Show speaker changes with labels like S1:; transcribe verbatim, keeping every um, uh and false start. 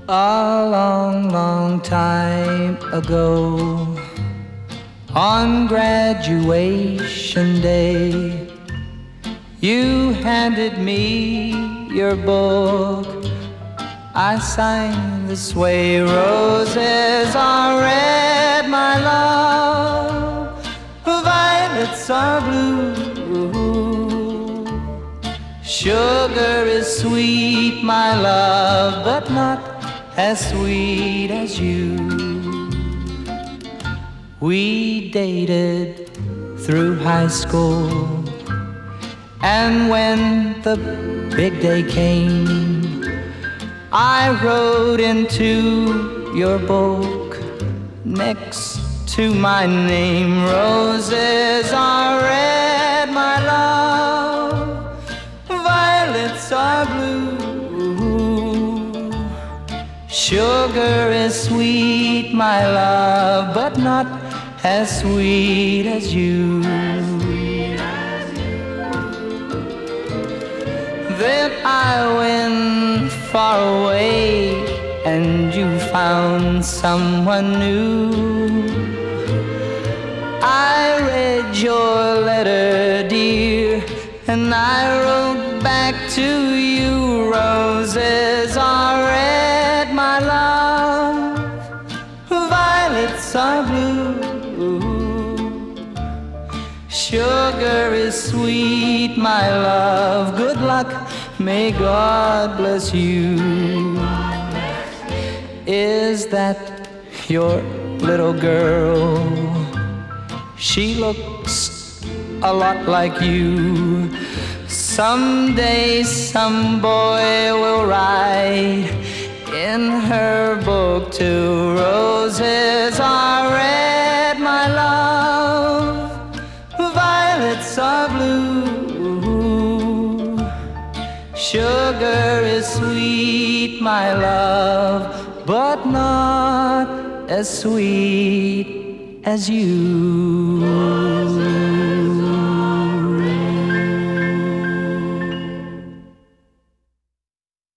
S1: A long, long time ago, on graduation day, you handed me your book. I sang this way: roses are red, my love, violets are blue. Sugar is sweet, my love, but not as sweet as you. We dated through high school, and when the big day came, I wrote into your book next to my name: roses are red, my love, violets are blue. Sugar is sweet, my love, but not as sweet as you. Then I went far away, and you found someone new. I read your letter, dear, and I wrote back to you: roses are red, my love, violets are blue. Sugar is sweet, my love, good luck, may God bless you. Is that your little girl? She looks a lot like you. Someday some boy will write in her book too: roses are red, my love, violets are blue. Sugar is sweet, my love, but not as sweet as you.